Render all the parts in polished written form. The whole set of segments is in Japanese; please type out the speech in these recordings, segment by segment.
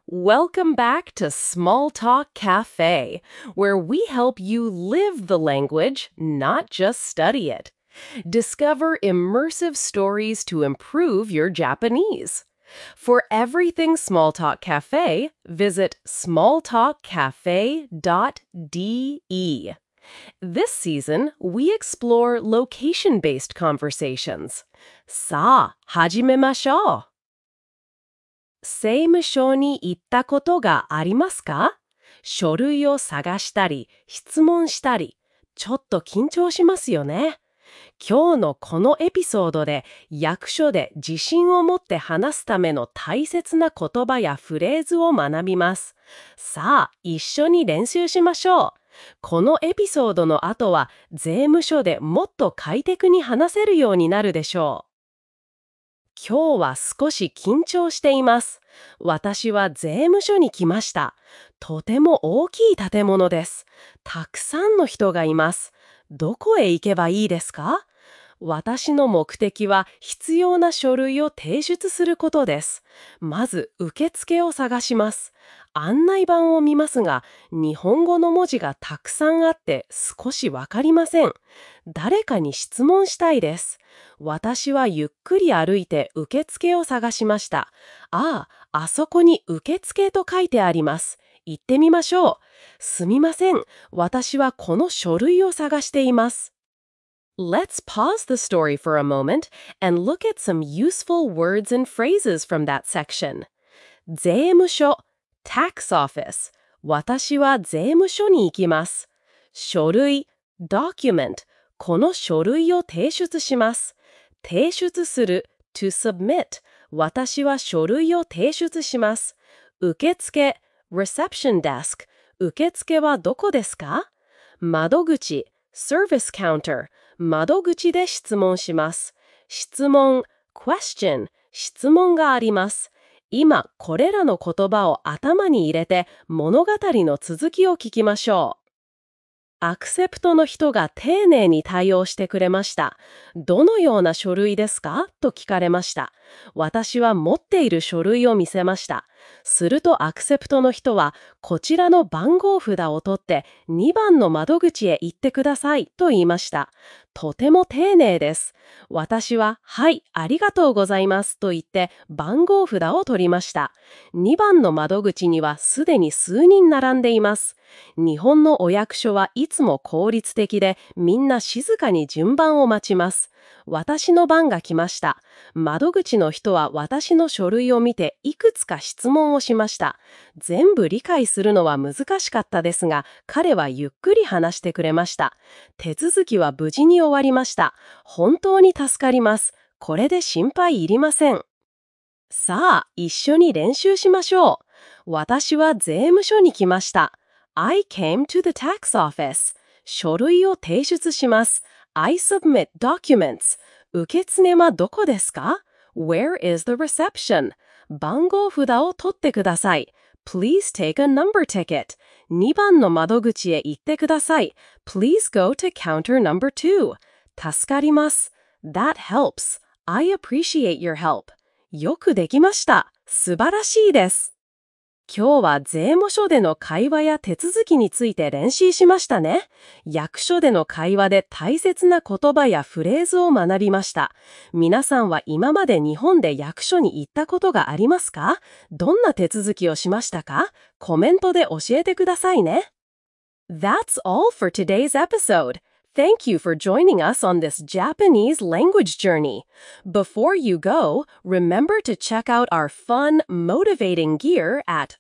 Welcome back to Small Talk Cafe, where we help you live the language, not just study it. Discover immersive stories to improve your Japanese. For everything Small Talk Cafe, visit smalltalkcafe.de. This season, we explore location-based conversations. さあ、始めましょう。税務署に行ったことがありますか？書類を探したり、質問したり、ちょっと緊張しますよね。今日のこのエピソードで役所で自信を持って話すための大切な言葉やフレーズを学びます。さあ、一緒に練習しましょう。このエピソードの後は税務署でもっと快適に話せるようになるでしょう。今日は少し緊張しています。私は税務署に来ました。とても大きい建物です。たくさんの人がいます。どこへ行けばいいですか？私の目的は必要な書類を提出することです。まず受付を探します。案内板を見ますが、日本語の文字がたくさんあって少しわかりません。誰かに質問したいです。私はゆっくり歩いて受付を探しました。あそこに受付と書いてあります。行ってみましょう。すみません。私はこの書類を探しています。Let's pause the story for a moment and look at some useful words and phrases from that section. 税務署 tax office 私は税務署に行きます。書類 document この書類を提出します。提出する to submit 私は書類を提出します。受付 reception desk 受付はどこですか？窓口 service counter 窓口で質問します。質問 question 質問があります。今これらの言葉を頭に入れて物語の続きを聞きましょう。アクセプトの人が丁寧に対応してくれました。どのような書類ですか？と聞かれました。私は持っている書類を見せました。するとアクセプトの人は、こちらの番号札を取って2番の窓口へ行ってくださいと言いました。とても丁寧です。私は、はい、ありがとうございますと言って番号札を取りました。2番の窓口にはすでに数人並んでいます。日本のお役所はいつも効率的で、みんな静かに順番を待ちます。私の番が来ました。窓口の人は私の書類を見ていくつか質問をしました。全部理解するのは難しかったですが、彼はゆっくり話してくれました。手続きは無事に終わりました。本当に助かります。これで心配いりません。さあ、一緒に練習しましょう。私は税務署に来ました。I came to the tax office. 書類を提出します。I submit documents. 受付はどこですか？ Where is the reception? 番号札を取ってください。Please take a number ticket. 2番の窓口へ行ってください。Please go to counter number 2. 助かります。That helps. I appreciate your help. よくできました。素晴らしいです。今日は税務署での会話や手続きについて練習しましたね。役所での会話で大切な言葉やフレーズを学びました。皆さんは今まで日本で役所に行ったことがありますか？どんな手続きをしましたか？コメントで教えてくださいね。That's all for today's episode.Thank you for joining us on this Japanese language journey. Before you go, remember to check out our fun, motivating gear at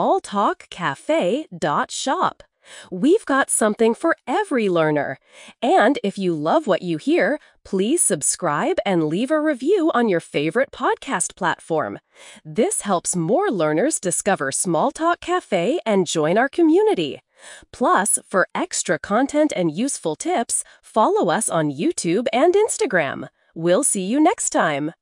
smalltalkcafe.shop. We've got something for every learner. And if you love what you hear, please subscribe and leave a review on your favorite podcast platform. This helps more learners discover Small Talk Cafe and join our community.Plus, for extra content and useful tips, follow us on YouTube and Instagram. We'll see you next time.